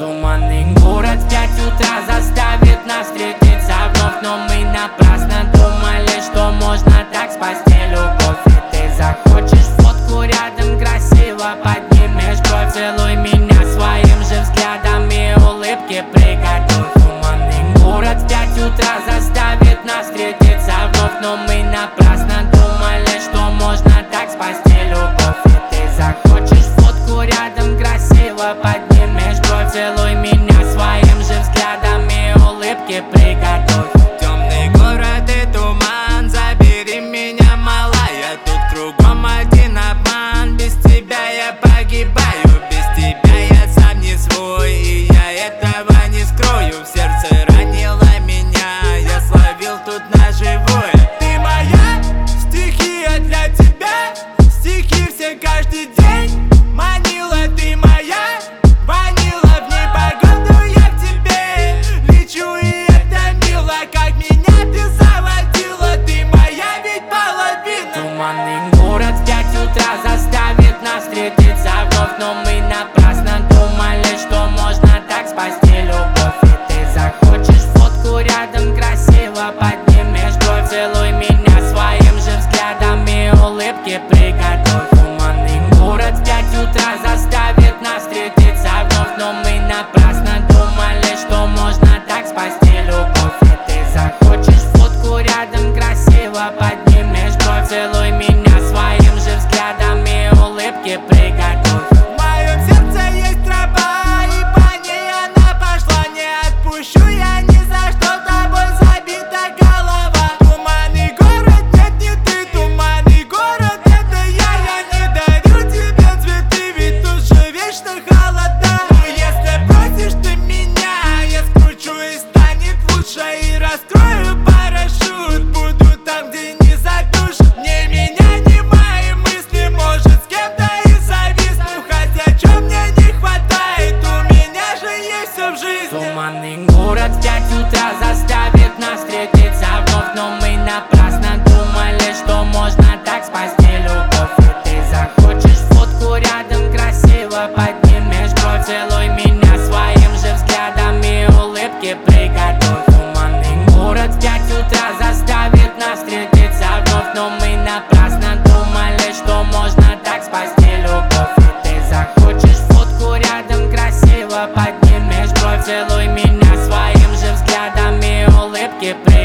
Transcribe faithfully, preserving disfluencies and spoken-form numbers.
Туманный город в пять утра заставит нас встретиться вновь, но мы напрасно думали, что можно так спасти любовь. И ты захочешь фотку рядом, красиво поднимешь бровь. Целуй меня своим же взглядом и улыбки приготовь. Туманный город в пять утра заставит нас встретиться вновь, но мы напрасно думали, что можно так спасти любовь. И ты захочешь фотку рядом, красиво поднимешь бровь. Целуй меня своим же взглядом и улыбки приготовь. Темный город и туман, забери меня, малая. Тут кругом один обман, без тебя я погибаю. Без тебя я сам не свой, и я этого не скрою. В сердце ранило меня, я словил тут на живое. Ты моя стихия, для тебя стихи все каждый день. Манила, ты моя ванила, в непогоду я к тебе лечу, и это мило. Как меня ты заводила, ты моя ведь половина. Туманный город в пять утра заставит нас встретиться вновь, но мы напрасно думали, что можно так спасти любовь. И ты захочешь фотку рядом, красиво поднимешь бровь. Целуй меня своим же взглядом и улыбки приготовь. Туманный город в пять утра заставит нас встретиться вновь, но мы напрасно думали, что можно так спасти любовь. И ты захочешь фотку рядом, красиво поднимешь бровь. Целуй меня своим же взглядом и улыбки приготовь. В моем сердце есть тропа, и по ней она пошла. Не отпущу я ни за что, тобой забита голова. Туманный город, нет, не ты. Туманный город, это я. Я не дарю тебе цветы, ведь тут же вечно холода. Но если просишь ты меня, я скручу и станет лучше. И раскрою парашют, буду там, где не задушат. Мне меня не мои мысли, может с кем-то и зависну. Хотя чё мне не хватает, у меня же есть все в жизни. Туманный город в пять утра заставит нас встретиться вновь, но мы напрасно думали, что можно так спасти любовь. И ты захочешь фотку рядом, красиво поднимешь бровь. Целуй меня своим же взглядом и улыбки приготовь. Туманный город в пять утра заставит нас встретиться вновь, но мы напрасно думали, что можно так спасти любовь. И ты захочешь фотку рядом, красиво поднимешь бровь. Целуй меня своим же взглядом и улыбки приготовь.